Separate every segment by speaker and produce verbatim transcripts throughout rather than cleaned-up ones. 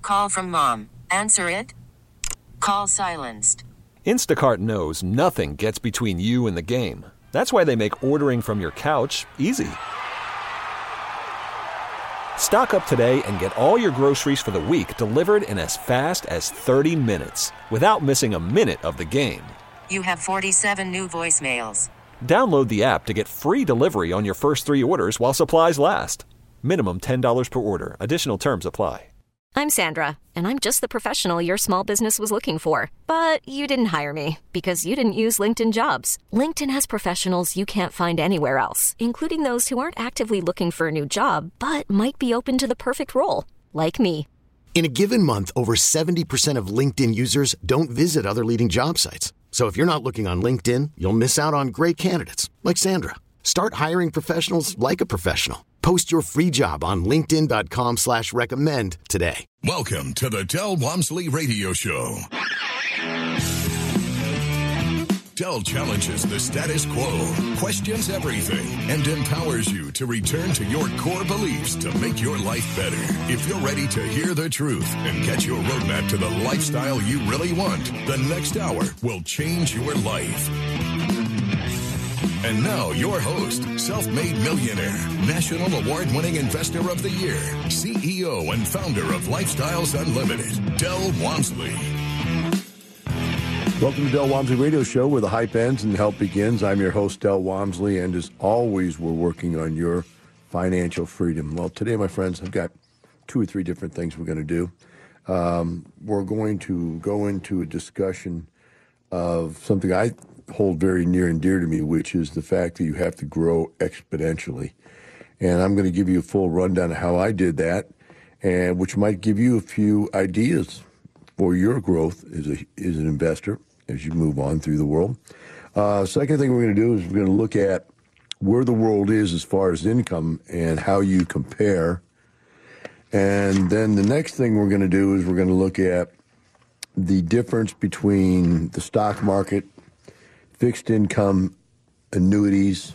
Speaker 1: Call from mom. Answer it. Call silenced.
Speaker 2: Instacart knows nothing gets between you and the game. That's why they make ordering from your couch easy. Stock up today and get all your groceries for the week delivered in as fast as thirty minutes without missing a minute of the game.
Speaker 1: You have forty-seven new voicemails.
Speaker 2: Download the app to get free delivery on your first three orders while supplies last. Minimum ten dollars per order. Additional terms apply.
Speaker 3: I'm Sandra, and I'm just the professional your small business was looking for. But you didn't hire me because you didn't use LinkedIn Jobs. LinkedIn has professionals you can't find anywhere else, including those who aren't actively looking for a new job, but might be open to the perfect role, like me.
Speaker 4: In a given month, over seventy percent of LinkedIn users don't visit other leading job sites. So if you're not looking on LinkedIn, you'll miss out on great candidates like Sandra. Start hiring professionals like a professional. Post your free job on linkedin.com slash recommend today.
Speaker 5: Welcome to the Del Walmsley Radio Show. Del challenges the status quo, questions everything, and empowers you to return to your core beliefs to make your life better. If you're ready to hear the truth and get your roadmap to the lifestyle you really want, the next hour will change your life. And now, your host, self-made millionaire, national award-winning investor of the year, C E O and founder of Lifestyles Unlimited, Del Walmsley.
Speaker 6: Welcome to Del Walmsley Radio Show, where the hype ends and the help begins. I'm your host, Del Walmsley, and as always, we're working on your financial freedom. Well, today, my friends, I've got two or three different things we're going to do. Um, we're going to go into a discussion of something I hold very near and dear to me, which is the fact that you have to grow exponentially. And I'm going to give you a full rundown of how I did that, and which might give you a few ideas for your growth as, a, as an investor as you move on through the world. Uh, second thing we're going to do is we're going to look at where the world is as far as income and how you compare. And then the next thing we're going to do is we're going to look at the difference between the stock market, fixed income annuities,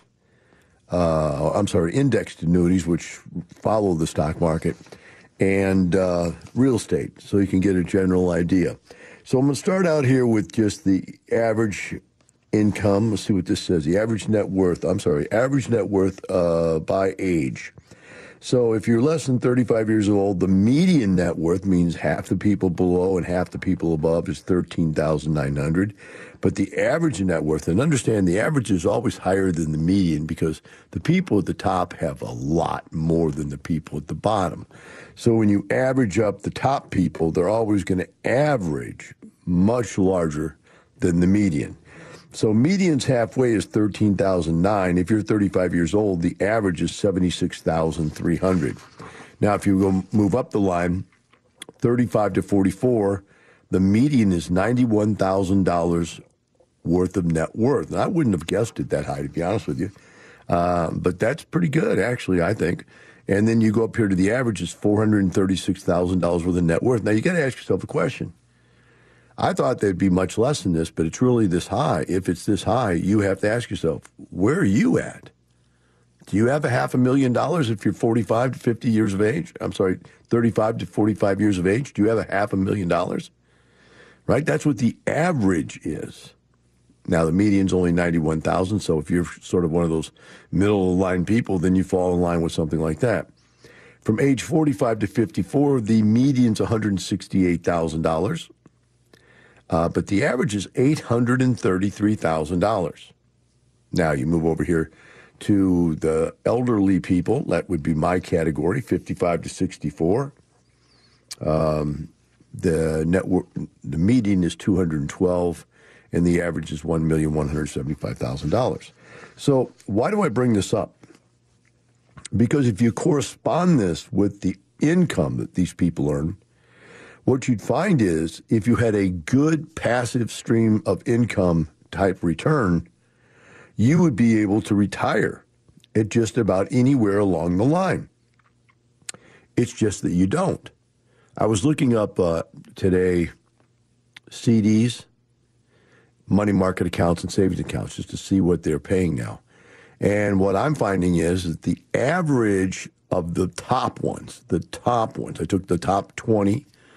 Speaker 6: uh, I'm sorry, indexed annuities, which follow the stock market, and uh, real estate, so you can get a general idea. So I'm going to start out here with just the average income. Let's see what this says. The average net worth, I'm sorry, average net worth uh, by age. So if you're less than thirty-five years old, the median net worth means half the people below and half the people above is thirteen thousand nine hundred dollars. But the average net worth, and understand the average is always higher than the median because the people at the top have a lot more than the people at the bottom. So when you average up the top people, they're always going to average much larger than the median. So median's halfway is thirteen thousand nine. If you're thirty-five years old, the average is seventy-six thousand three hundred. Now, if you go move up the line, thirty-five to forty-four, the median is ninety-one thousand dollars worth of net worth. And I wouldn't have guessed it that high, to be honest with you. Uh, but that's pretty good, actually, I think. And then you go up here to the average is four hundred thirty-six thousand dollars worth of net worth. Now, you got to ask yourself a question. I thought they'd be much less than this, but it's really this high. If it's this high, you have to ask yourself, where are you at? Do you have a half a million dollars if you're forty-five to fifty years of age? I'm sorry, thirty-five to forty-five years of age. Do you have a half a million dollars? Right? That's what the average is. Now, the median's only ninety-one thousand, so if you're sort of one of those middle-of-the-line people, then you fall in line with something like that. From age forty-five to fifty-four, the median's one hundred sixty-eight thousand dollars. Uh, but the average is eight hundred thirty-three thousand dollars. Now you move over here to the elderly people. That would be my category, fifty-five to sixty-four. Um, the net wor- the median is two hundred twelve, and the average is one million one hundred seventy-five thousand dollars. So why do I bring this up? Because if you correspond this with the income that these people earn, what you'd find is if you had a good passive stream of income type return, you would be able to retire at just about anywhere along the line. It's just that you don't. I was looking up uh, today C Ds, money market accounts, and savings accounts just to see what they're paying now. And what I'm finding is that the average of the top ones, the top ones, I took the top twenty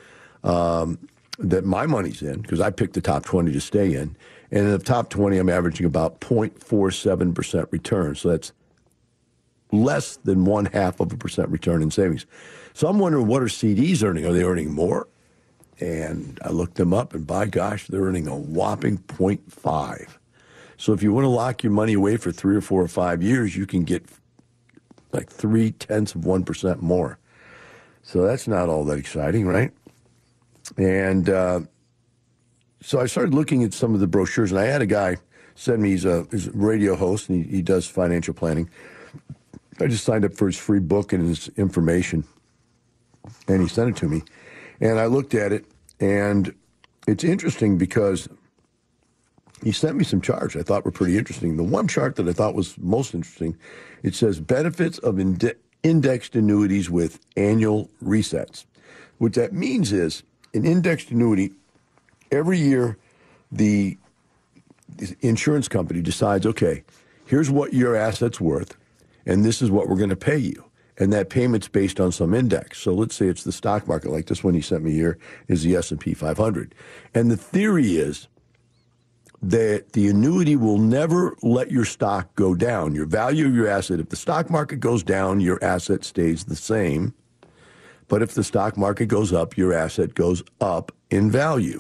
Speaker 6: um, that my money's in, because I picked the top twenty to stay in. And in the top twenty, I'm averaging about zero point four seven percent return. So that's less than one half of a percent return in savings. So I'm wondering, what are C Ds earning? Are they earning more? And I looked them up, and by gosh, they're earning a whopping zero point five. So if you want to lock your money away for three or four or five years, you can get like three tenths of one percent more. So that's not all that exciting, right? And uh, so I started looking at some of the brochures, and I had a guy send me, he's a, he's a radio host, and he, he does financial planning. I just signed up for his free book and his information, and he sent it to me. And I looked at it, and it's interesting because he sent me some charts I thought were pretty interesting. The one chart that I thought was most interesting, it says benefits of ind- indexed annuities with annual resets. What that means is an indexed annuity, every year the, the insurance company decides, okay, here's what your asset's worth, and this is what we're going to pay you. And that payment's based on some index. So let's say it's the stock market, like this one he sent me here is the S and P five hundred. And the theory is that the annuity will never let your stock go down. Your value of your asset, if the stock market goes down, your asset stays the same. But if the stock market goes up, your asset goes up in value.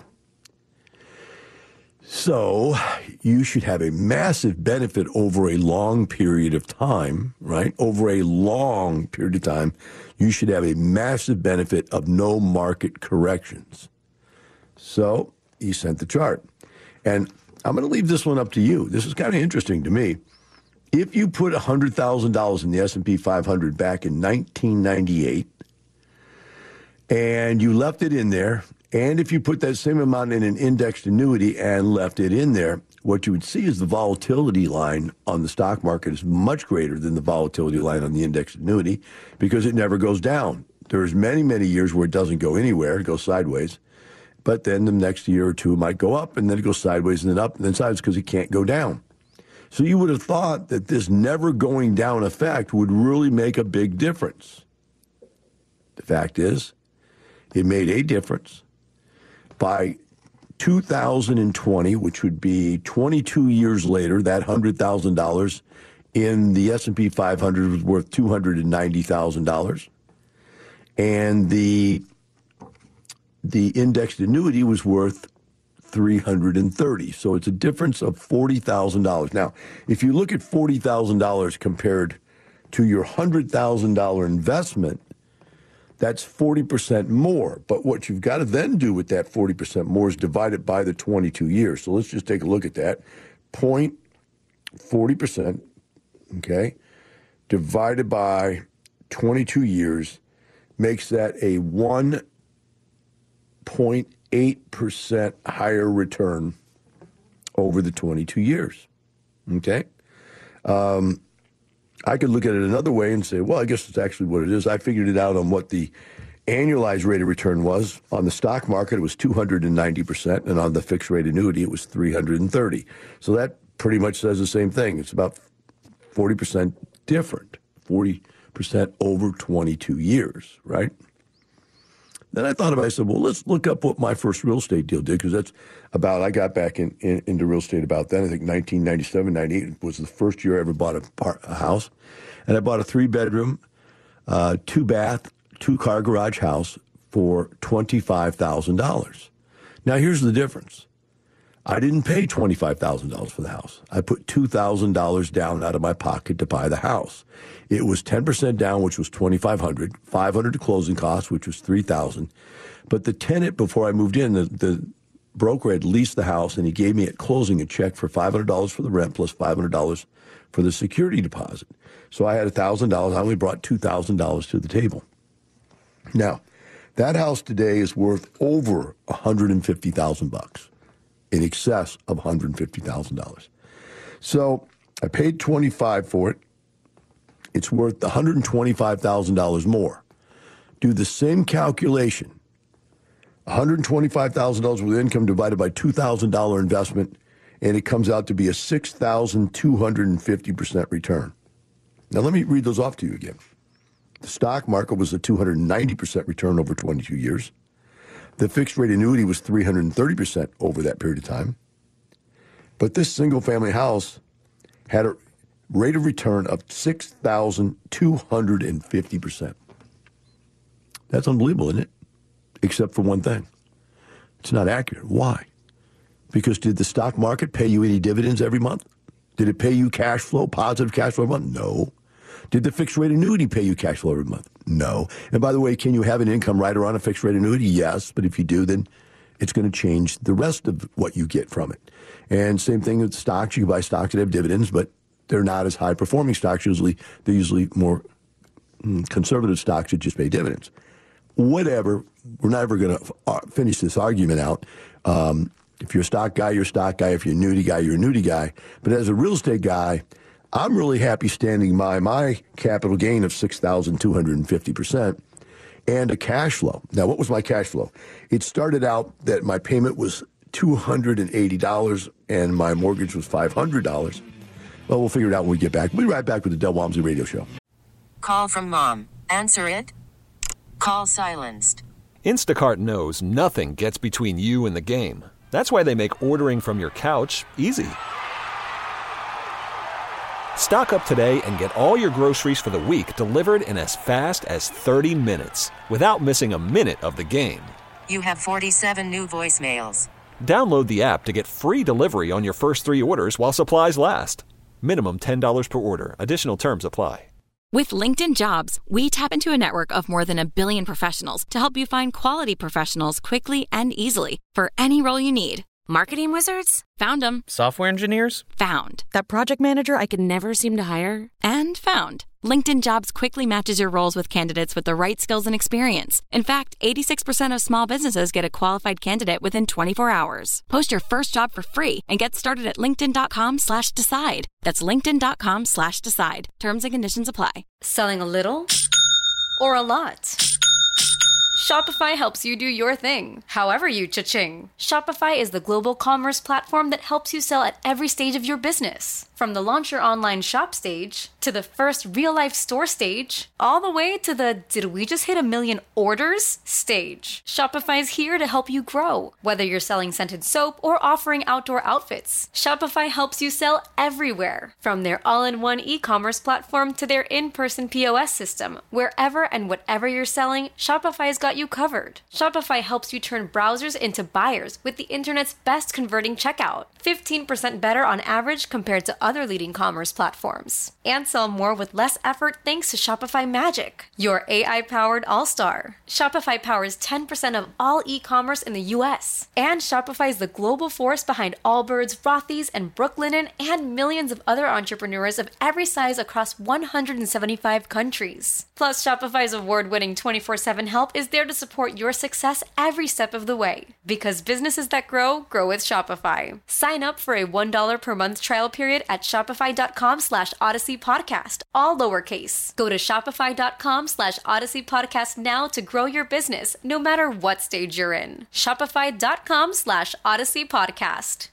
Speaker 6: So you should have a massive benefit over a long period of time, right? Over a long period of time, you should have a massive benefit of no market corrections. So he sent the chart. And I'm going to leave this one up to you. This is kind of interesting to me. If you put one hundred thousand dollars in the S and P five hundred back in nineteen ninety-eight, and you left it in there, and if you put that same amount in an indexed annuity and left it in there, what you would see is the volatility line on the stock market is much greater than the volatility line on the indexed annuity because it never goes down. There's many, many years where it doesn't go anywhere, it goes sideways. But then the next year or two it might go up, and then it goes sideways and then up and then sideways because it can't go down. So you would have thought that this never going down effect would really make a big difference. The fact is, it made a difference. By two thousand twenty, which would be twenty-two years later, that one hundred thousand dollars in the S and P five hundred was worth two hundred ninety thousand dollars. And the the indexed annuity was worth three hundred thirty. So it's a difference of forty thousand dollars. Now, if you look at forty thousand dollars compared to your one hundred thousand dollars investment, that's forty percent more. But what you've got to then do with that forty percent more is divide it by the twenty-two years. So let's just take a look at that. Point forty percent, okay, divided by twenty-two years makes that a one point eight percent higher return over the twenty-two years, okay? Um, I could look at it another way and say, well, I guess it's actually what it is. I figured it out on what the annualized rate of return was. On the stock market, it was two hundred ninety percent, and on the fixed rate annuity, it was three hundred thirty. So that pretty much says the same thing. It's about forty percent different, forty percent over twenty-two years, right? Then I thought about it, I said, well, let's look up what my first real estate deal did, because that's about, I got back in, in, into real estate about then. I think nineteen ninety-seven, ninety-eight was the first year I ever bought a, part, a house. And I bought a three-bedroom, uh, two-bath, two-car garage house for twenty-five thousand dollars. Now, here's the difference. I didn't pay twenty-five thousand dollars for the house. I put two thousand dollars down out of my pocket to buy the house. It was ten percent down, which was twenty-five hundred dollars, five hundred dollars to closing costs, which was three thousand dollars. But the tenant, before I moved in, the, the broker had leased the house, and he gave me at closing a check for five hundred dollars for the rent plus five hundred dollars for the security deposit. So I had one thousand dollars. I only brought two thousand dollars to the table. Now, that house today is worth over one hundred fifty thousand bucks. In excess of one hundred fifty thousand dollars. So I paid twenty-five thousand dollars for it. It's worth one hundred twenty-five thousand dollars more. Do the same calculation. one hundred twenty-five thousand dollars worth of income divided by two thousand dollars investment, and it comes out to be a six thousand two hundred fifty percent return. Now let me read those off to you again. The stock market was a two hundred ninety percent return over twenty-two years. The fixed rate annuity was three hundred thirty percent over that period of time. But this single family house had a rate of return of six thousand two hundred fifty percent. That's unbelievable, isn't it? Except for one thing. It's not accurate. Why? Because did the stock market pay you any dividends every month? Did it pay you cash flow, positive cash flow every month? No. Did the fixed rate annuity pay you cash flow every month? No. And by the way, can you have an income rider on a fixed rate annuity? Yes. But if you do, then it's going to change the rest of what you get from it. And same thing with stocks. You can buy stocks that have dividends, but they're not as high performing stocks. Usually, they're usually more mm, conservative stocks that just pay dividends. Whatever. We're not ever going to f- finish this argument out. Um, if you're a stock guy, you're a stock guy. If you're a annuity guy, you're a annuity guy. But as a real estate guy, I'm really happy standing by my capital gain of six thousand two hundred fifty percent and a cash flow. Now, what was my cash flow? It started out that my payment was two hundred eighty dollars and my mortgage was five hundred dollars. Well, we'll figure it out when we get back. We'll be right back with the Del Walmsley Radio Show.
Speaker 1: Call from mom. Answer it. Call silenced.
Speaker 2: Instacart knows nothing gets between you and the game. That's why they make ordering from your couch easy. Stock up today and get all your groceries for the week delivered in as fast as thirty minutes without missing a minute of the game.
Speaker 1: You have forty-seven new voicemails.
Speaker 2: Download the app to get free delivery on your first three orders while supplies last. Minimum ten dollars per order. Additional terms apply.
Speaker 7: With LinkedIn Jobs, we tap into a network of more than a billion professionals to help you find quality professionals quickly and easily for any role you need. Marketing wizards? Found them.
Speaker 8: Software engineers?
Speaker 7: Found.
Speaker 9: That project manager I could never seem to hire?
Speaker 7: And found. LinkedIn Jobs quickly matches your roles with candidates with the right skills and experience. In fact, eighty-six percent of small businesses get a qualified candidate within twenty-four hours. Post your first job for free and get started at linkedin.com slash decide. That's linkedin.com slash decide. Terms and conditions apply.
Speaker 10: Selling a little or a lot? Shopify helps you do your thing, however you cha-ching. Shopify is the global commerce platform that helps you sell at every stage of your business. From the launch your online shop stage, to the first real-life store stage, all the way to the did we just hit a million orders stage. Shopify's here to help you grow. Whether you're selling scented soap or offering outdoor outfits, Shopify helps you sell everywhere. From their all-in-one e-commerce platform to their in-person P O S system, wherever and whatever you're selling, Shopify's got you covered. Shopify helps you turn browsers into buyers with the internet's best converting checkout. fifteen percent better on average compared to other leading commerce platforms. And sell more with less effort thanks to Shopify Magic, your A I-powered all-star. Shopify powers ten percent of all e-commerce in the U S. And Shopify is the global force behind Allbirds, Rothy's, and Brooklinen, and millions of other entrepreneurs of every size across one hundred seventy-five countries. Plus, Shopify's award-winning twenty-four seven help is there to support your success every step of the way. Because businesses that grow, grow with Shopify. Sign up for a one dollar per month trial period at shopify.com slash Odyssey Podcast, all lowercase. Go to shopify.com slash Odyssey Podcast now to grow your business, no matter what stage you're in. Shopify.com slash Odyssey Podcast.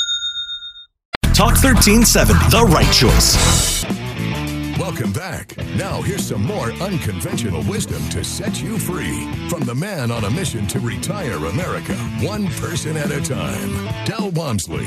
Speaker 11: Talk thirteen seventy, the right choice.
Speaker 5: Welcome back. Now here's some more unconventional wisdom to set you free from the man on a mission to retire America, one person at a time, Del Walmsley.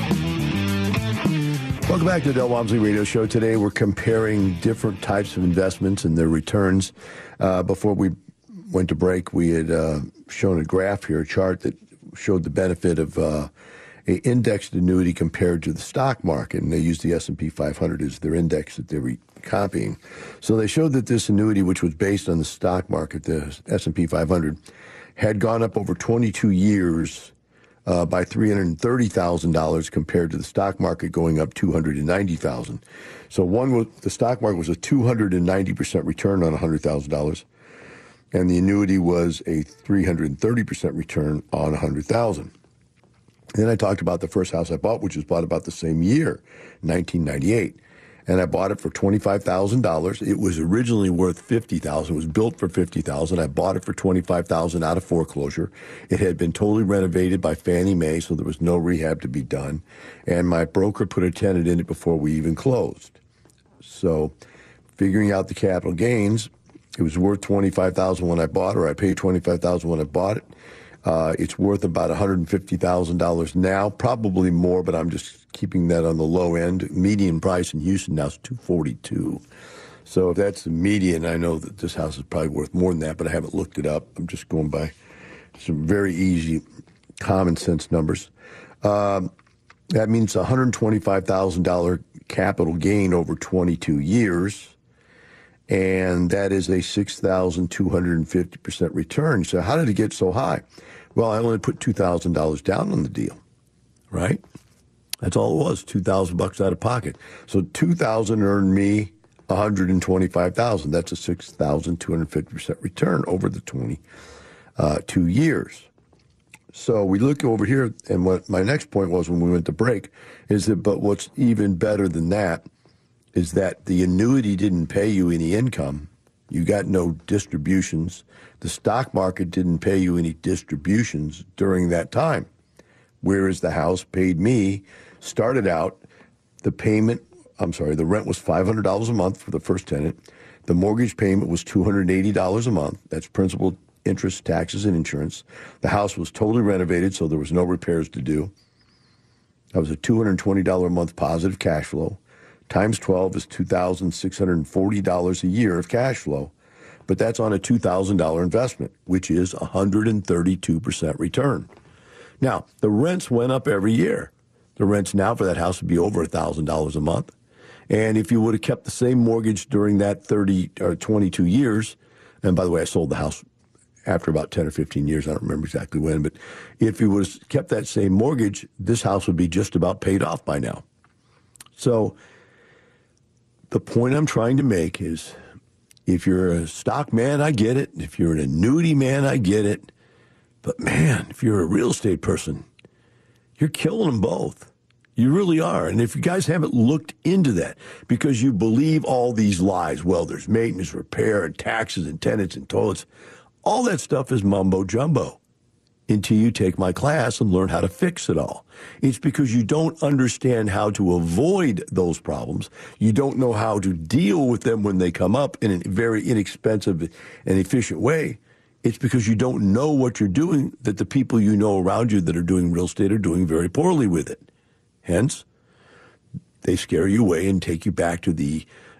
Speaker 6: Welcome back to the Del Walmsley Radio Show. Today we're comparing different types of investments and their returns. Uh, before we went to break, we had uh, shown a graph here, a chart that showed the benefit of uh, a indexed annuity compared to the stock market, and they used the S and P five hundred as their index that they were copying. So they showed that this annuity, which was based on the stock market, the S and P five hundred, had gone up over twenty-two years uh, by three hundred thirty thousand dollars compared to the stock market going up two hundred ninety thousand dollars. So one was, the stock market was a two hundred ninety percent return on one hundred thousand dollars, and the annuity was a three hundred thirty percent return on one hundred thousand dollars. Then I talked about the first house I bought, which was bought about the same year, nineteen ninety-eight. And I bought it for twenty-five thousand dollars. It was originally worth fifty thousand dollars. It was built for fifty thousand dollars. I bought it for twenty-five thousand dollars out of foreclosure. It had been totally renovated by Fannie Mae, so there was no rehab to be done. And my broker put a tenant in it before we even closed. So figuring out the capital gains, it was worth twenty-five thousand dollars when I bought it, or I paid twenty-five thousand dollars when I bought it. Uh, it's worth about one hundred fifty thousand dollars now, probably more, but I'm just keeping that on the low end. Median price in Houston now is two forty-two. So if that's the median, I know that this house is probably worth more than that, but I haven't looked it up. I'm just going by some very easy, common sense numbers. Um, that means one hundred twenty-five thousand dollars capital gain over twenty-two years. And that is a six thousand two hundred fifty percent return. So how did it get so high? Well, I only put two thousand dollars down on the deal, right? That's all it was, two thousand bucks out of pocket. So two thousand earned me one hundred twenty-five thousand. That's a six thousand two hundred fifty percent return over the twenty-two years. So we look over here, and what my next point was when we went to break is that, but what's even better than that is that the annuity didn't pay you any income. You got no distributions. The stock market didn't pay you any distributions during that time. Whereas the house paid me, started out, the payment, I'm sorry, the rent was five hundred dollars a month for the first tenant. The mortgage payment was two hundred eighty dollars a month. That's principal, interest, taxes, and insurance. The house was totally renovated, so there was no repairs to do. That was a two hundred twenty dollars a month positive cash flow. Times twelve is two thousand six hundred forty dollars a year of cash flow. But that's on a two thousand dollars investment, which is one hundred thirty-two percent return. Now, the rents went up every year. The rents now for that house would be over one thousand dollars a month. And if you would have kept the same mortgage during that thirty or twenty-two years, and by the way, I sold the house after about ten or fifteen years, I don't remember exactly when, but if you would have kept that same mortgage, this house would be just about paid off by now. So the point I'm trying to make is, if you're a stock man, I get it. If you're an annuity man, I get it. But man, if you're a real estate person, you're killing them both. You really are. And if you guys haven't looked into that because you believe all these lies, well, there's maintenance, repair, and taxes, and tenants, and toilets, all that stuff is mumbo jumbo until you take my class and learn how to fix it all. It's because you don't understand how to avoid those problems. You don't know how to deal with them when they come up in a very inexpensive and efficient way. It's because you don't know what you're doing that the people you know around you that are doing real estate are doing very poorly with it. Hence, they scare you away and take you back to the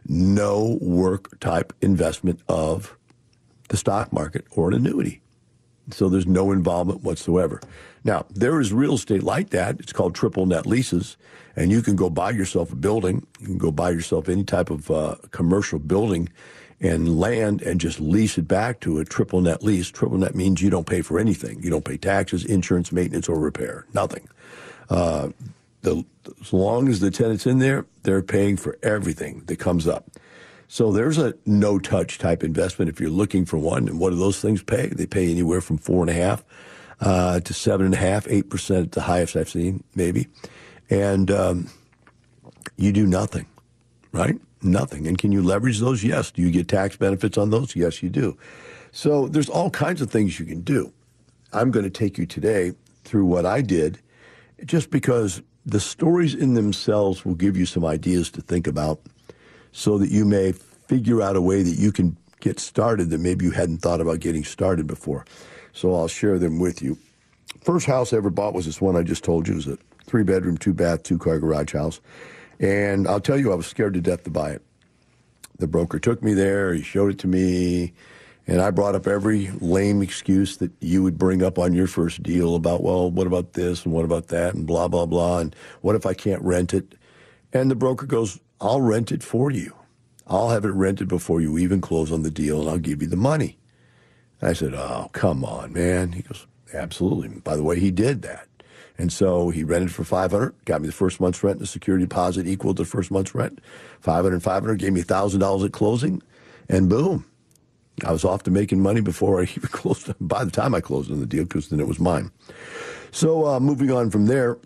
Speaker 6: no work type investment of the stock market or an annuity. So there's no involvement whatsoever. Now, there is real estate like that. It's called triple net leases, and you can go buy yourself a building. You can go buy yourself any type of uh, commercial building and land and just lease it back to a triple net lease. Triple net means you don't pay for anything. You don't pay taxes, insurance, maintenance, or repair. Nothing. Uh, the, as long as the tenant's in there, they're paying for everything that comes up. So there's a no-touch type investment if you're looking for one. And what do those things pay? They pay anywhere from four and a half uh, to seven and a half, eight percent at the highest I've seen, maybe. And um, you do nothing, right? Nothing. And can you leverage those? Yes. Do you get tax benefits on those? Yes, you do. So there's all kinds of things you can do. I'm going to take you today through what I did, just because the stories in themselves will give you some ideas to think about, so that you may figure out a way that you can get started that maybe you hadn't thought about getting started before. So I'll share them with you. First house I ever bought was this one I just told you. It was a three-bedroom, two-bath, two-car garage house. And I'll tell you, I was scared to death to buy it. The broker took me there. He showed it to me. And I brought up every lame excuse that you would bring up on your first deal about, well, what about this and what about that and blah, blah, blah. And what if I can't rent it? And the broker goes, I'll rent it for you. I'll have it rented before you even close on the deal, and I'll give you the money. And I said, oh, come on, man. He goes, absolutely. By the way, he did that. And so he rented for five hundred dollars, got me the first month's rent, and the security deposit equal to the first month's rent. five hundred dollars, five hundred dollars, gave me one thousand dollars at closing, and boom. I was off to making money before I even closed, by the time I closed on the deal, because then it was mine. So uh, moving on from there,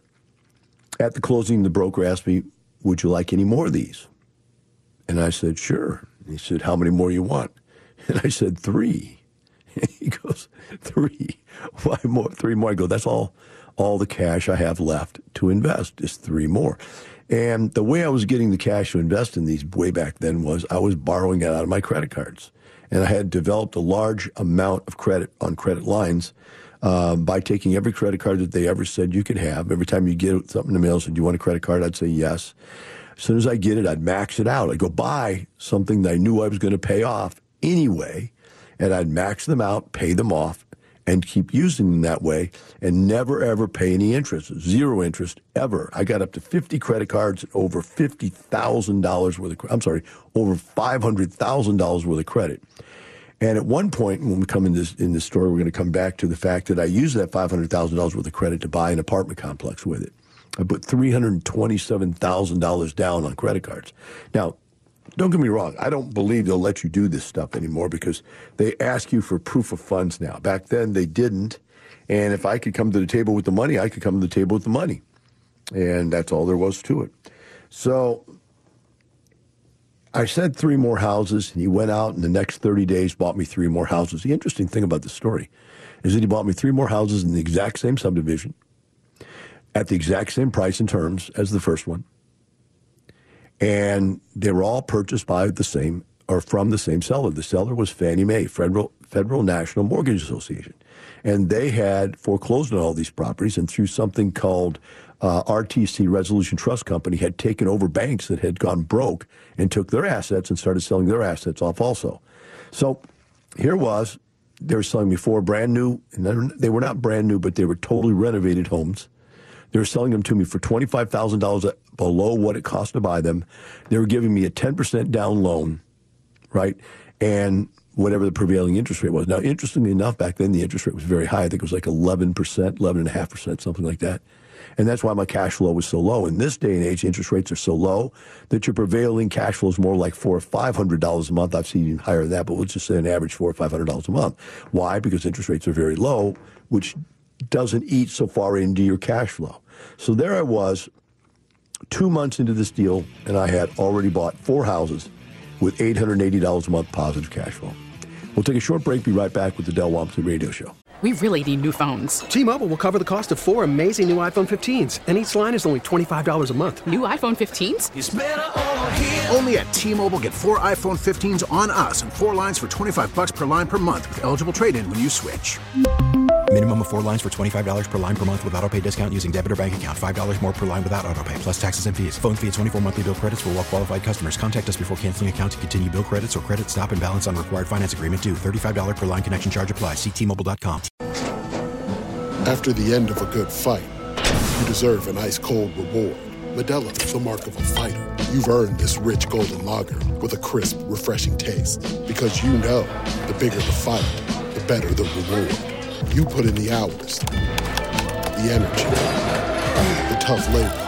Speaker 6: at the closing, the broker asked me, would you like any more of these? And I said, sure. And he said, how many more you want? And I said, three. And he goes, three? Why more? Three more? I go, that's all, all the cash I have left to invest is three more. And the way I was getting the cash to invest in these way back then was I was borrowing it out of my credit cards. And I had developed a large amount of credit on credit lines um, by taking every credit card that they ever said you could have. Every time you get something in the mail, said, do you want a credit card? I'd say yes. As soon as I get it, I'd max it out. I'd go buy something that I knew I was going to pay off anyway, and I'd max them out, pay them off, and keep using them that way, and never, ever pay any interest. Zero interest, ever. I got up to fifty credit cards at over fifty thousand dollars worth of, I'm sorry, over five hundred thousand dollars worth of credit. And at one point, when we come in this in this story, we're going to come back to the fact that I used that five hundred thousand dollars worth of credit to buy an apartment complex with it. I put three hundred twenty-seven thousand dollars down on credit cards. Now, don't get me wrong. I don't believe they'll let you do this stuff anymore because they ask you for proof of funds now. Back then, they didn't. And if I could come to the table with the money, I could come to the table with the money. And that's all there was to it. So I said three more houses, and he went out in the next thirty days, bought me three more houses. The interesting thing about the story is that he bought me three more houses in the exact same subdivision at the exact same price and terms as the first one. And they were all purchased by the same, or from the same seller. The seller was Fannie Mae, Federal, Federal National Mortgage Association. And they had foreclosed on all these properties, and through something called uh, R T C, Resolution Trust Company, had taken over banks that had gone broke and took their assets and started selling their assets off also. So here was, they were selling me four brand new, and they were not brand new, but they were totally renovated homes. They were selling them to me for twenty-five thousand dollars below what it cost to buy them. They were giving me a ten percent down loan, right? And whatever the prevailing interest rate was. Now, interestingly enough, back then the interest rate was very high. I think it was like eleven percent, eleven point five percent, something like that. And that's why my cash flow was so low. In this day and age, interest rates are so low that your prevailing cash flow is more like four or five hundred dollars a month. I've seen even higher than that, but let's just say an average four or five hundred dollars a month. Why? Because interest rates are very low, which doesn't eat so far into your cash flow. So there I was, two months into this deal, and I had already bought four houses with eight hundred eighty dollars a month positive cash flow. We'll take a short break, be right back with the Del Walmsley Radio Show.
Speaker 8: We really need new phones.
Speaker 12: T-Mobile will cover the cost of four amazing new iPhone fifteens, and each line is only twenty-five dollars a month.
Speaker 8: New iPhone fifteens?
Speaker 13: It's better over here. Only at T-Mobile, get four iPhone fifteens on us and four lines for twenty-five dollars per line per month with eligible trade-in when you switch.
Speaker 14: Minimum of four lines for twenty-five dollars per line per month with autopay discount using debit or bank account. five dollars more per line without autopay, plus taxes and fees. Phone fee at twenty-four monthly bill credits for well-qualified customers. Contact us before canceling account to continue bill credits or credit stop and balance on required finance agreement due. thirty-five dollars per line connection charge applies. See T Mobile dot com.
Speaker 15: After the end of a good fight, you deserve an ice-cold reward. Modelo is the mark of a fighter. You've earned this rich golden lager with a crisp, refreshing taste. Because you know, the bigger the fight, the better the reward. You put in the hours, the energy, the tough labor.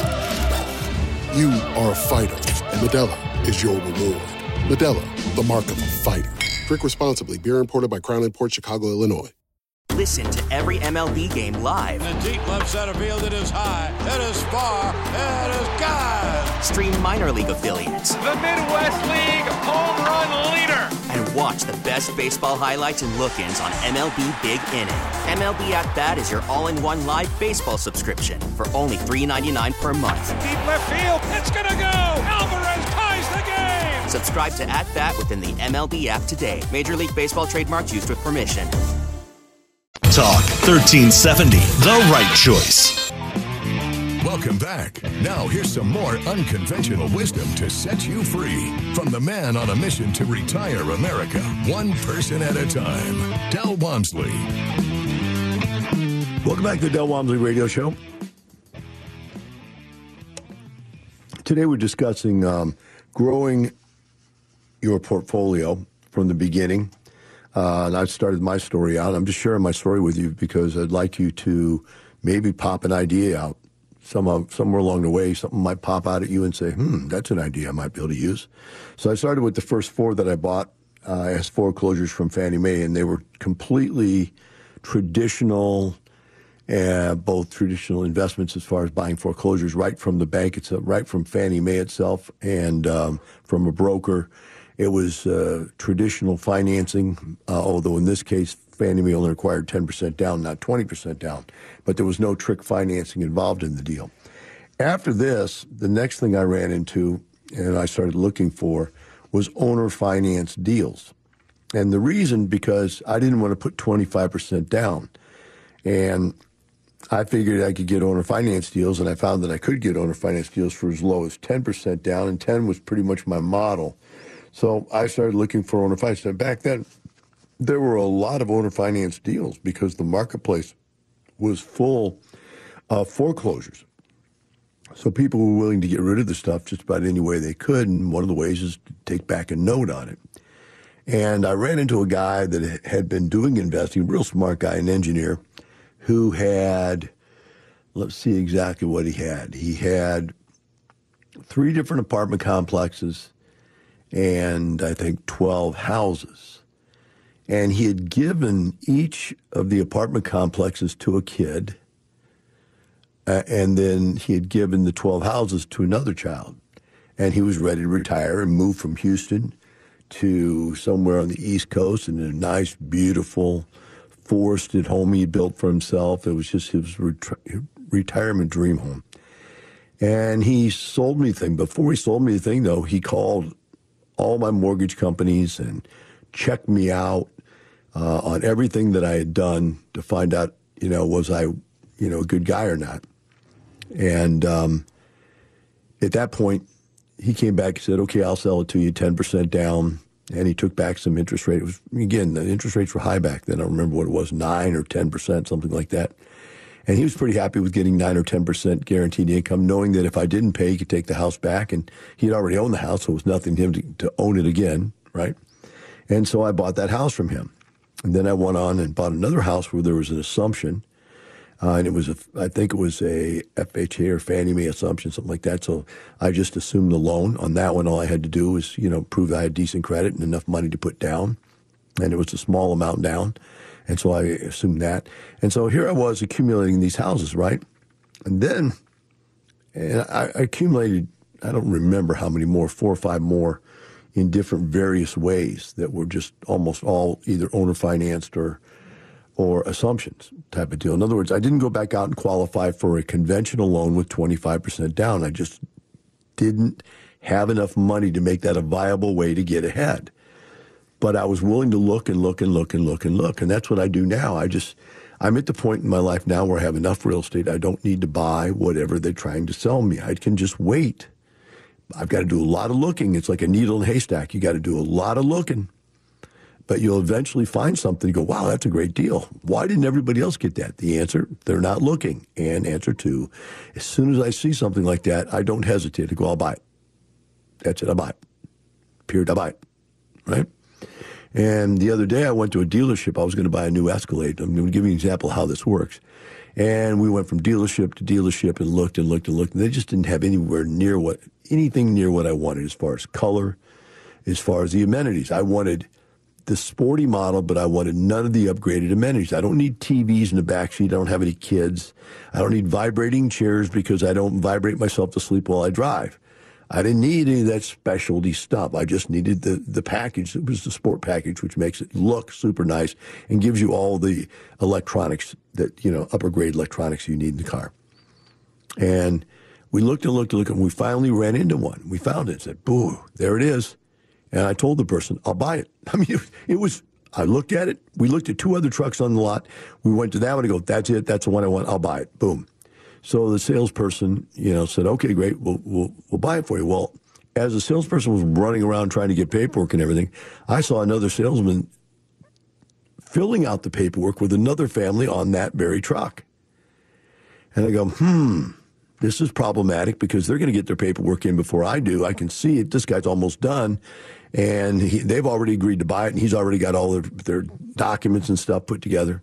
Speaker 15: You are a fighter, and Modelo is your reward. Modelo, the mark of a fighter. Drink responsibly. Beer imported by Crown Imports, Chicago, Illinois.
Speaker 16: Listen to every M L B game live.
Speaker 17: In the deep left center field, it is high, it is far, it is gone.
Speaker 16: Stream minor league affiliates.
Speaker 17: The Midwest League home run leader.
Speaker 16: And watch the best baseball highlights and look-ins on M L B Big Inning. M L B At Bat is your all-in-one live baseball subscription for only three ninety-nine per month.
Speaker 17: Deep left field, it's gonna go. Alvarez ties the game.
Speaker 16: Subscribe to At Bat within the M L B app today. Major League Baseball trademarks used with permission.
Speaker 11: Talk thirteen seventy, the right choice.
Speaker 5: Welcome back. Now here's some more unconventional wisdom to set you free from the man on a mission to retire America, one person at a time, Del Walmsley.
Speaker 6: Welcome back to the Del Walmsley Radio Show. Today we're discussing um, growing your portfolio from the beginning. Uh, and I've started my story out. I'm just sharing my story with you because I'd like you to maybe pop an idea out. Some, somewhere along the way, something might pop out at you and say, hmm, that's an idea I might be able to use. So I started with the first four that I bought uh, as foreclosures from Fannie Mae, and they were completely traditional, uh, both traditional investments as far as buying foreclosures right from the bank itself, right from Fannie Mae itself, and um, from a broker. It was uh, traditional financing, uh, although in this case, Fannie Mae only required ten percent down, not twenty percent down. But there was no trick financing involved in the deal. After this, the next thing I ran into and I started looking for was owner finance deals. And the reason, because I didn't want to put twenty-five percent down. And I figured I could get owner finance deals, and I found that I could get owner finance deals for as low as ten percent down, and ten was pretty much my model. So I started looking for owner finance. And back then, there were a lot of owner finance deals because the marketplace was full of foreclosures. So people were willing to get rid of the stuff just about any way they could, and one of the ways is to take back a note on it. And I ran into a guy that had been doing investing, a real smart guy, an engineer, who had, let's see exactly what he had. He had three different apartment complexes and I think twelve houses. And he had given each of the apartment complexes to a kid, uh, and then he had given the twelve houses to another child. And he was ready to retire and move from Houston to somewhere on the East Coast in a nice, beautiful, forested home he built for himself. It was just his ret- retirement dream home. And he sold me the thing. Before he sold me the thing, though, he called all my mortgage companies and checked me out uh, on everything that I had done to find out, you know, was I, you know, a good guy or not. And um, at that point, he came back and said, okay, I'll sell it to you ten percent down. And he took back some interest rate. It was, again, the interest rates were high back then. I don't remember what it was, nine or ten percent, something like that. And he was pretty happy with getting nine or ten percent guaranteed income, knowing that if I didn't pay, he could take the house back. And he had already owned the house, so it was nothing to him to, to own it again, right? And so I bought that house from him. And then I went on and bought another house where there was an assumption. Uh, and it was, a, I think it was a F H A or Fannie Mae assumption, something like that. So I just assumed the loan on that one. All I had to do was, you know, prove that I had decent credit and enough money to put down. And it was a small amount down. And so I assumed that. And so here I was accumulating these houses, right? And then and I, I accumulated, I don't remember how many more, four or five more in different various ways that were just almost all either owner financed or or assumptions type of deal. In other words, I didn't go back out and qualify for a conventional loan with twenty-five percent down. I just didn't have enough money to make that a viable way to get ahead. But I was willing to look and look and look and look and look. And that's what I do now. I just, I'm at the point in my life now where I have enough real estate. I don't need to buy whatever they're trying to sell me. I can just wait. I've got to do a lot of looking. It's like a needle in a haystack. You got to do a lot of looking. But you'll eventually find something and go, wow, that's a great deal. Why didn't everybody else get that? The answer, they're not looking. And answer two, as soon as I see something like that, I don't hesitate to go, I'll buy it. That's it, I'll buy it. Period, I'll buy it, right? And the other day I went to a dealership. I was going to buy a new Escalade. I'm going to give you an example of how this works. And we went from dealership to dealership and looked and looked and looked. And they just didn't have anywhere near what, anything near what I wanted as far as color, as far as the amenities. I wanted the sporty model, but I wanted none of the upgraded amenities. I don't need T Vs in the backseat. I don't have any kids. I don't need vibrating chairs because I don't vibrate myself to sleep while I drive. I didn't need any of that specialty stuff. I just needed the, the package. It was the sport package, which makes it look super nice and gives you all the electronics that, you know, upper grade electronics you need in the car. And we looked and looked and looked, and we finally ran into one. We found it and said, boo, there it is. And I told the person, I'll buy it. I mean, it, it was, I looked at it. We looked at two other trucks on the lot. We went to that one and go, that's it. That's the one I want. I'll buy it. Boom. So the salesperson, you know, said, okay, great. We'll, we'll, we'll buy it for you. Well, as the salesperson was running around trying to get paperwork and everything, I saw another salesman filling out the paperwork with another family on that very truck. And I go, hmm, this is problematic because they're going to get their paperwork in before I do. I can see it. This guy's almost done. And he, they've already agreed to buy it, and he's already got all their, their documents and stuff put together.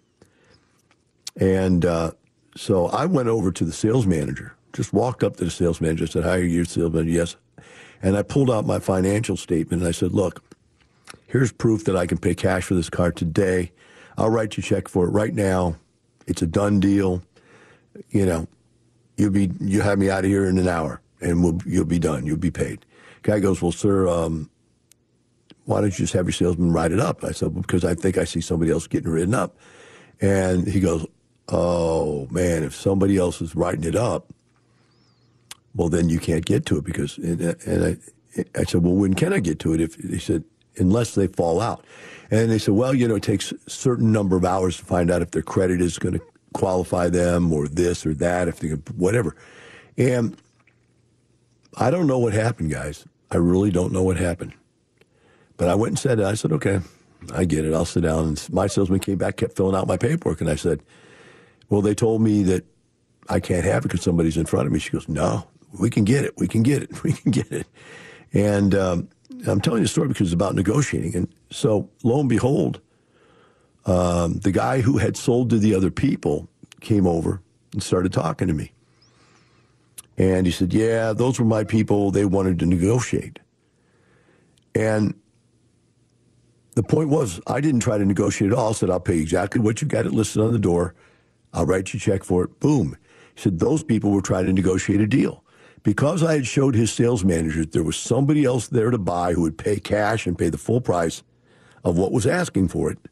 Speaker 6: And uh, so I went over to the sales manager, just walked up to the sales manager, said, hi, are you the sales manager? Yes. And I pulled out my financial statement, and I said, look, here's proof that I can pay cash for this car today. I'll write you a check for it right now. It's a done deal. You know, you'll be, you have me out of here in an hour, and we'll, you'll be done. You'll be paid. Guy goes, well, sir, um, why don't you just have your salesman write it up? I said, well, because I think I see somebody else getting written up. And he goes, oh, man, if somebody else is writing it up, well, then you can't get to it because, and, and I, I said, well, when can I get to it? If he said, unless they fall out. And they said, well, you know, it takes a certain number of hours to find out if their credit is going to qualify them or this or that, if they whatever. And I don't know what happened, guys. I really don't know what happened. But I went and said it. I said, okay, I get it. I'll sit down. And my salesman came back, kept filling out my paperwork. And I said, well, they told me that I can't have it because somebody's in front of me. She goes, no, we can get it. We can get it. We can get it. And um, I'm telling you the story because it's about negotiating. And so lo and behold, um, the guy who had sold to the other people came over and started talking to me. And he said, yeah, those were my people. They wanted to negotiate. And the point was, I didn't try to negotiate at all. I said, I'll pay exactly what you got it listed on the door. I'll write you a check for it. Boom. He said, those people were trying to negotiate a deal. Because I had showed his sales manager that there was somebody else there to buy who would pay cash and pay the full price of what was asking for it,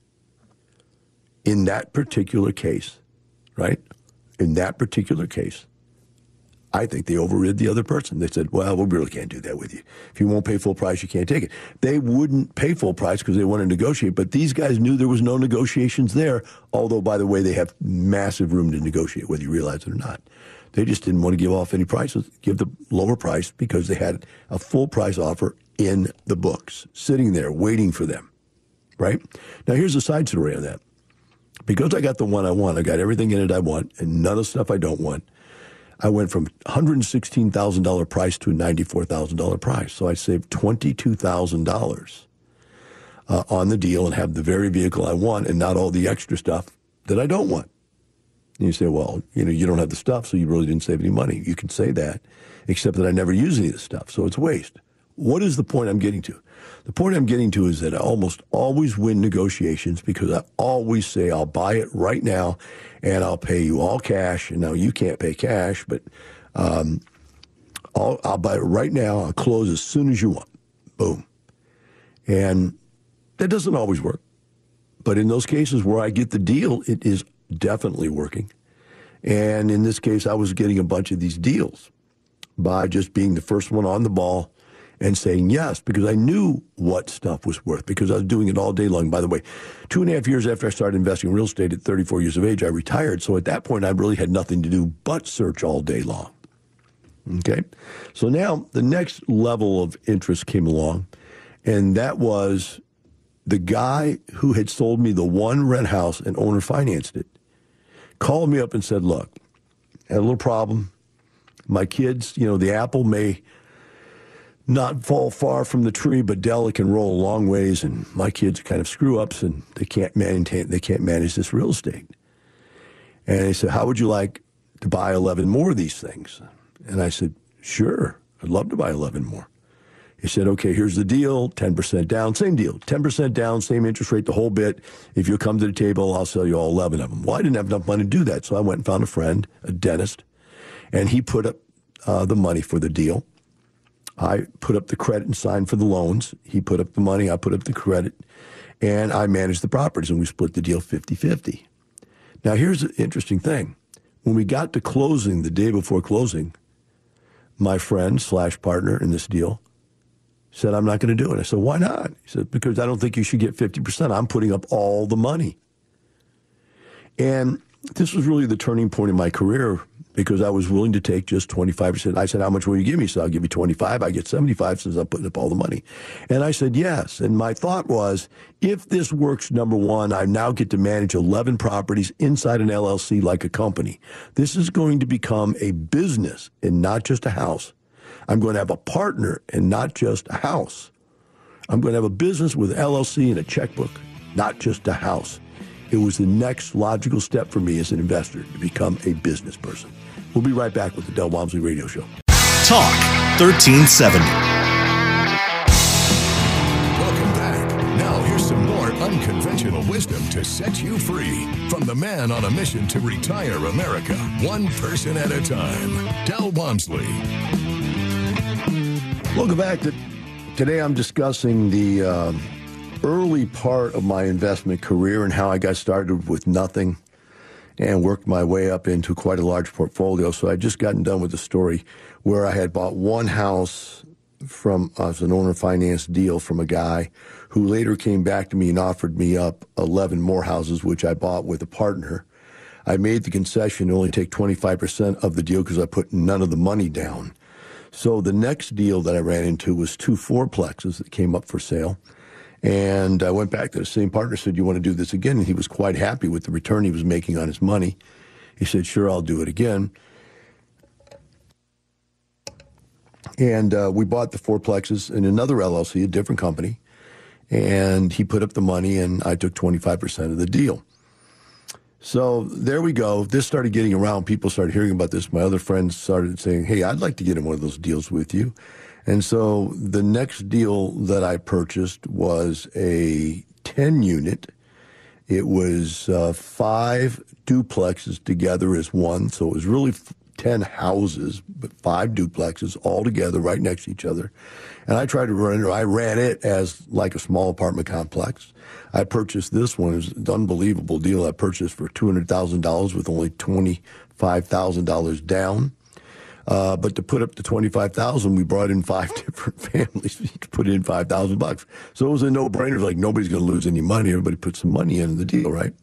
Speaker 6: in that particular case, right? In that particular case, I think they overrid the other person. They said, well, we really can't do that with you. If you won't pay full price, you can't take it. They wouldn't pay full price because they wanted to negotiate, but these guys knew there was no negotiations there, although, by the way, they have massive room to negotiate, whether you realize it or not. They just didn't want to give off any prices, give the lower price because they had a full price offer in the books, sitting there waiting for them, right? Now, here's the side story on that. Because I got the one I want, I got everything in it I want, and none of the stuff I don't want, I went from one hundred sixteen thousand dollars price to a ninety-four thousand dollars price. So I saved twenty-two thousand dollars uh, on the deal and have the very vehicle I want and not all the extra stuff that I don't want. And you say, well, you know, you don't have the stuff, so you really didn't save any money. You can say that, except that I never use any of the stuff, so it's waste. What is the point I'm getting to? The point I'm getting to is that I almost always win negotiations because I always say I'll buy it right now and I'll pay you all cash. And now you can't pay cash, but um, I'll, I'll buy it right now. I'll close as soon as you want. Boom. And that doesn't always work. But in those cases where I get the deal, it is definitely working. And in this case, I was getting a bunch of these deals by just being the first one on the ball and saying yes, because I knew what stuff was worth, because I was doing it all day long. By the way, two and a half years after I started investing in real estate at thirty-four years of age, I retired. So at that point, I really had nothing to do but search all day long. Okay? So now the next level of interest came along, and that was the guy who had sold me the one rent house and owner financed it, called me up and said, look, I had a little problem. My kids, you know, the apple may not fall far from the tree, but Dell, it can roll a long ways, and my kids are kind of screw-ups, and they can't maintain, they can't manage this real estate. And they said, how would you like to buy eleven more of these things? And I said, sure, I'd love to buy eleven more. He said, okay, here's the deal, ten percent down, same deal, ten percent down, same interest rate, the whole bit. If you'll come to the table, I'll sell you all eleven of them. Well, I didn't have enough money to do that, so I went and found a friend, a dentist, and he put up uh, the money for the deal. I put up the credit and signed for the loans. He put up the money, I put up the credit, and I managed the properties, and we split the deal fifty-fifty. Now, here's the interesting thing. When we got to closing, the day before closing, my friend slash partner in this deal said, I'm not going to do it. I said, why not? He said, because I don't think you should get fifty percent. I'm putting up all the money. And this was really the turning point in my career, because I was willing to take just twenty-five percent. I said, how much will you give me? So I'll give you twenty-five. I get seventy-five since I'm putting up all the money. And I said, yes. And my thought was, if this works, number one, I now get to manage eleven properties inside an L L C like a company. This is going to become a business and not just a house. I'm going to have a partner and not just a house. I'm going to have a business with L L C and a checkbook, not just a house. It was the next logical step for me as an investor to become a business person. We'll be right back with the Del Walmsley Radio Show.
Speaker 11: Talk thirteen seventy.
Speaker 5: Welcome back. Now here's some more unconventional wisdom to set you free from the man on a mission to retire America, one person at a time. Del Walmsley.
Speaker 6: Welcome back. To, today I'm discussing the uh, early part of my investment career and how I got started with nothing and worked my way up into quite a large portfolio. So I just gotten done with the story where I had bought one house from uh, as an owner finance deal from a guy who later came back to me and offered me up eleven more houses, which I bought with a partner. I made the concession to only take twenty-five percent of the deal because I put none of the money down. So the next deal that I ran into was two fourplexes that came up for sale. And I went back to the same partner, said, you want to do this again? And he was quite happy with the return he was making on his money. He said, sure, I'll do it again. And uh, we bought the fourplexes in another L L C, a different company. And he put up the money, and I took twenty-five percent of the deal. So there we go. This started getting around. People started hearing about this. My other friends started saying, hey, I'd like to get in one of those deals with you. And so the next deal that I purchased was a ten-unit. It was uh, five duplexes together as one. So it was really f- ten houses, but five duplexes all together right next to each other. And I tried to run it. I ran it as like a small apartment complex. I purchased this one. It was an unbelievable deal. I purchased for two hundred thousand dollars with only twenty-five thousand dollars down. Uh, but to put up the twenty-five thousand dollars, we brought in five different families to put in five thousand bucks. So it was a no-brainer. Like, nobody's going to lose any money. Everybody put some money in the deal, right?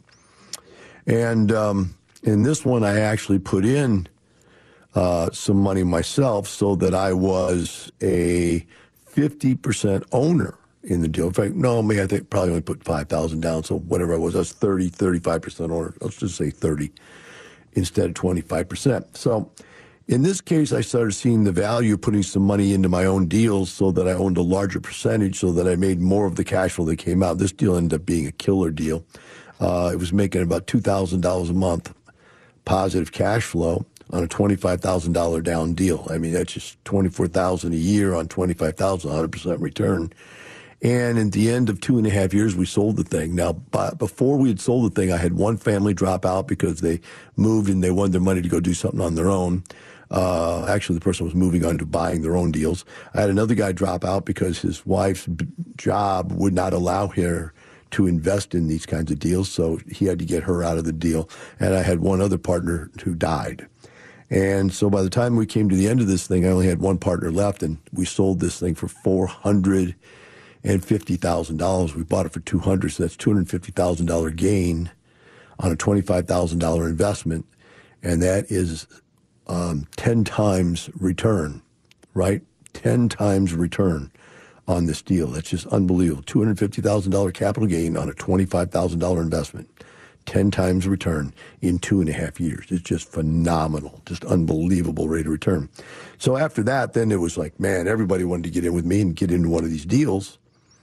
Speaker 6: And um, in this one, I actually put in uh, some money myself so that I was a fifty percent owner in the deal. In fact, no, maybe I think probably only put five thousand dollars down. So whatever I was, I was thirty, thirty-five percent owner. Let's just say thirty instead of twenty-five percent. So in this case, I started seeing the value of putting some money into my own deals so that I owned a larger percentage so that I made more of the cash flow that came out. This deal ended up being a killer deal. Uh, it was making about two thousand dollars a month positive cash flow on a twenty-five thousand dollars down deal. I mean, that's just twenty-four thousand dollars a year on twenty-five thousand dollars, one hundred percent return. And at the end of two and a half years, we sold the thing. Now, by, before we had sold the thing, I had one family drop out because they moved and they wanted their money to go do something on their own. Uh, actually, the person was moving on to buying their own deals. I had another guy drop out because his wife's b- job would not allow her to invest in these kinds of deals, so he had to get her out of the deal. And I had one other partner who died. And so by the time we came to the end of this thing, I only had one partner left, and we sold this thing for four hundred fifty thousand dollars. We bought it for two hundred thousand dollars, so that's two hundred fifty thousand dollars gain on a twenty-five thousand dollars investment, and that is um, ten times return, right? ten times return on this deal. That's just unbelievable. two hundred fifty thousand dollars capital gain on a twenty-five thousand dollars investment. ten times return in two and a half years. It's just phenomenal, just unbelievable rate of return. So after that, then it was like, man, everybody wanted to get in with me and get into one of these deals.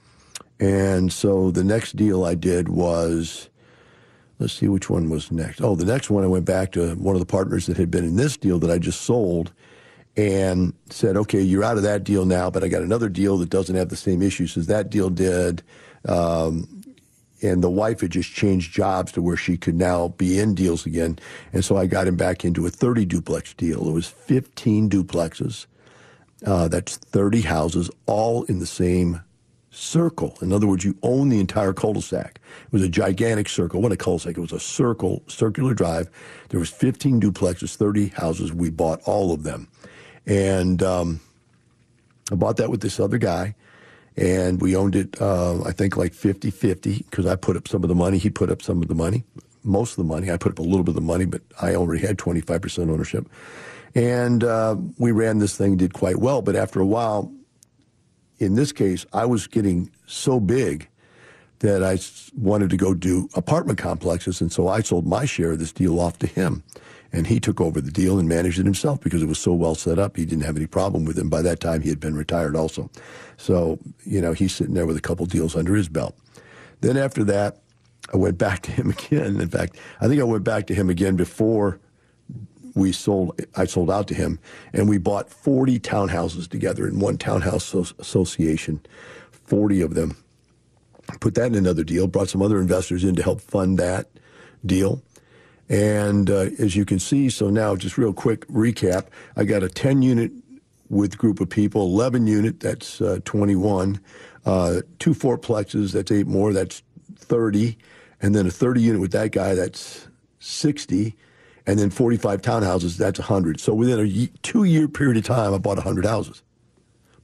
Speaker 6: And so the next deal I did was, let's see which one was next. Oh, the next one I went back to one of the partners that had been in this deal that I just sold and said, okay, you're out of that deal now, but I got another deal that doesn't have the same issues as that deal did. Um, And the wife had just changed jobs to where she could now be in deals again. And so I got him back into a thirty duplex deal. It was fifteen duplexes. Uh, that's thirty houses, all in the same circle. In other words, you own the entire cul-de-sac. It was a gigantic circle. What a cul-de-sac. It was a circle, circular drive. There was fifteen duplexes, thirty houses. We bought all of them. And um, I bought that with this other guy. And we owned it, uh, I think, like fifty-fifty, because I put up some of the money. He put up some of the money, most of the money. I put up a little bit of the money, but I already had twenty-five percent ownership. And uh, we ran this thing, did quite well. But after a while, in this case, I was getting so big that I wanted to go do apartment complexes. And so I sold my share of this deal off to him. And he took over the deal and managed it himself because it was so well set up. He didn't have any problem with it. By that time, he had been retired also. So, you know, he's sitting there with a couple deals under his belt. Then after that, I went back to him again. In fact, I think I went back to him again before we sold. I sold out to him. And we bought forty townhouses together in one townhouse association, forty of them. Put that in another deal, brought some other investors in to help fund that deal. And uh, as you can see, so now just real quick recap, I got a ten unit with group of people, eleven unit, that's uh, twenty-one, uh, two fourplexes, that's eight more, that's thirty, and then a thirty unit with that guy, that's sixty, and then forty-five townhouses, that's one hundred. So within a two-year period of time, I bought one hundred houses.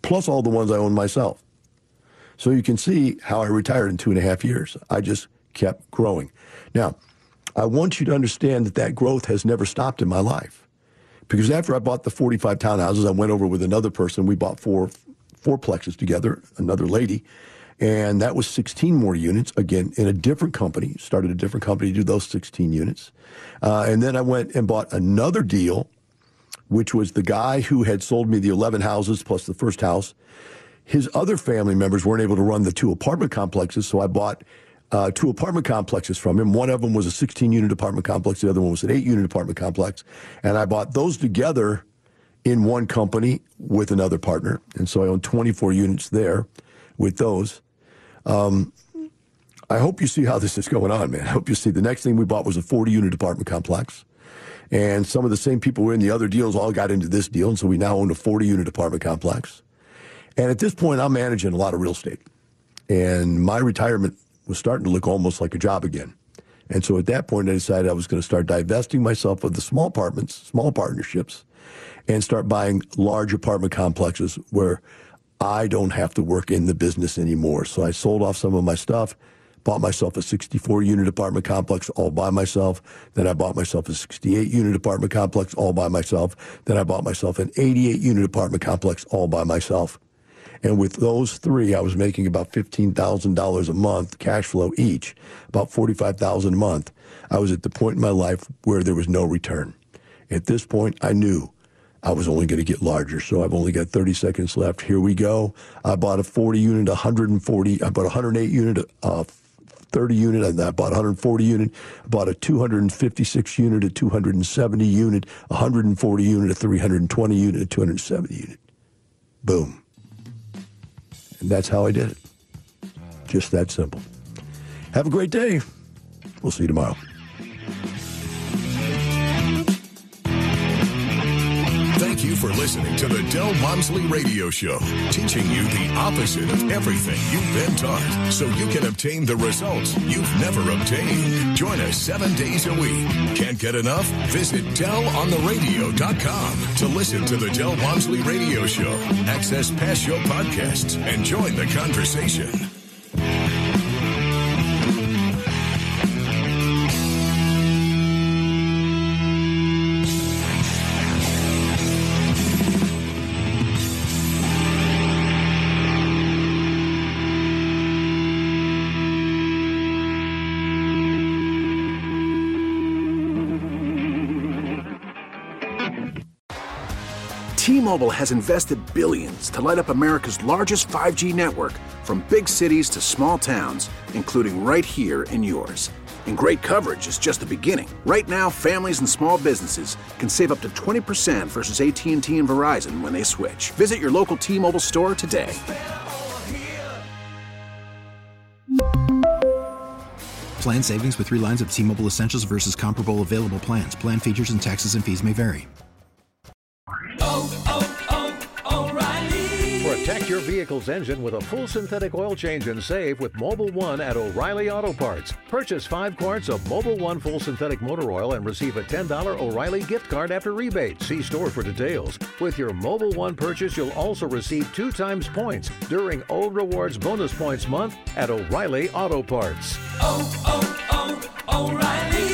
Speaker 6: plus all the ones I own myself. So you can see how I retired in two and a half years. I just kept growing. Now, I want you to understand that that growth has never stopped in my life. Because after I bought the forty-five townhouses, I went over with another person. We bought four fourplexes together, another lady. And that was sixteen more units, again, in a different company. Started a different company to do those sixteen units. Uh, and then I went and bought another deal, which was the guy who had sold me the eleven houses plus the first house. His other family members weren't able to run the two apartment complexes, so I bought uh, two apartment complexes from him. One of them was a sixteen-unit apartment complex. The other one was an eight-unit apartment complex. And I bought those together in one company with another partner. And so I own twenty-four units there with those. Um, I hope you see how this is going on, man. I hope you see. The next thing we bought was a forty-unit apartment complex. And some of the same people who were in the other deals all got into this deal, and so we now own a forty-unit apartment complex. And at this point, I'm managing a lot of real estate. And my retirement was starting to look almost like a job again. And so at that point, I decided I was going to start divesting myself of the small apartments, small partnerships, and start buying large apartment complexes where I don't have to work in the business anymore. So I sold off some of my stuff, bought myself a sixty-four-unit apartment complex all by myself. Then I bought myself a sixty-eight-unit apartment complex all by myself. Then I bought myself an eighty-eight-unit apartment complex all by myself. And with those three, I was making about fifteen thousand dollars a month cash flow each, about forty-five thousand dollars a month. I was at the point in my life where there was no return. At this point, I knew I was only going to get larger, so I've only got thirty seconds left. Here we go. I bought a forty-unit, one hundred forty. I bought a one hundred eight unit, uh, thirty unit, and I bought a one hundred forty unit. I bought a two hundred fifty-six unit, a two hundred seventy unit, a one hundred forty unit, a three hundred twenty unit, a two hundred seventy unit. Boom. And that's how I did it. Just that simple. Have a great day. We'll see you tomorrow.
Speaker 5: Thank you for listening to the Del Walmsley Radio Show, teaching you the opposite of everything you've been taught so you can obtain the results you've never obtained. Join us seven days a week. Can't get enough? Visit del on the radio dot com to listen to the Del Walmsley Radio Show, access past show podcasts, and join the conversation.
Speaker 13: T-Mobile has invested billions to light up America's largest five G network, from big cities to small towns, including right here in yours. And great coverage is just the beginning. Right now, families and small businesses can save up to twenty percent versus A T and T and Verizon when they switch. Visit your local T-Mobile store today.
Speaker 14: Plan savings with three lines of T-Mobile Essentials versus comparable available plans. Plan features and taxes and fees may vary.
Speaker 18: Protect your vehicle's engine with a full synthetic oil change and save with Mobil one at O'Reilly Auto Parts. Purchase five quarts of Mobil one full synthetic motor oil and receive a ten dollars O'Reilly gift card after rebate. See store for details. With your Mobil one purchase, you'll also receive two times points during O Rewards Bonus Points Month at O'Reilly Auto Parts.
Speaker 19: Oh, oh, oh, O'Reilly